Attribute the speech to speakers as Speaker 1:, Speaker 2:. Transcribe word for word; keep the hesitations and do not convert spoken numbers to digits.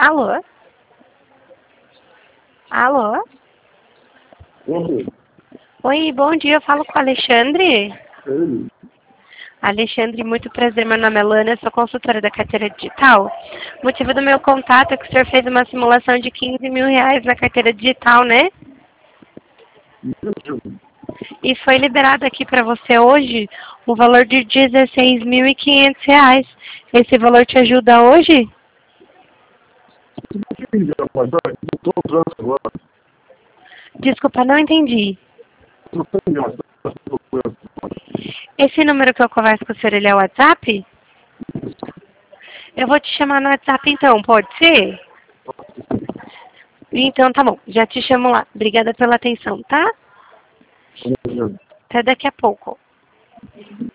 Speaker 1: Alô? Alô?
Speaker 2: Oi.
Speaker 1: Oi, bom dia, eu falo com o Alexandre.
Speaker 2: Oi.
Speaker 1: Alexandre, muito prazer, meu nome é Lana, eu sou consultora da carteira digital. O motivo do meu contato é que o senhor fez uma simulação de quinze mil reais na carteira digital, né? E foi liberado aqui para você hoje o valor de dezesseis mil e quinhentos reais. Esse valor te ajuda hoje? Desculpa, não entendi. Esse número que eu converso com o senhor, ele é o WhatsApp? Eu vou te chamar no WhatsApp então, pode ser? Então tá bom, já te chamo lá. Obrigada pela atenção, tá? Até daqui a pouco.